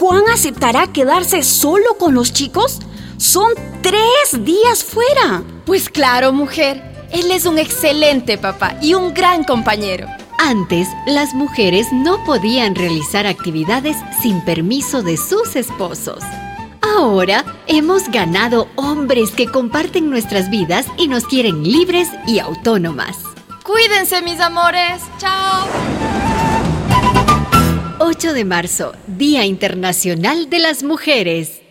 ¿Juan aceptará quedarse solo con los chicos? Son 3 días fuera. Pues claro, mujer. Él es un excelente papá y un gran compañero. Antes, las mujeres no podían realizar actividades sin permiso de sus esposos. Ahora, hemos ganado hombres que comparten nuestras vidas y nos quieren libres y autónomas. Cuídense, mis amores. Chao. 8 de marzo, Día Internacional de las Mujeres.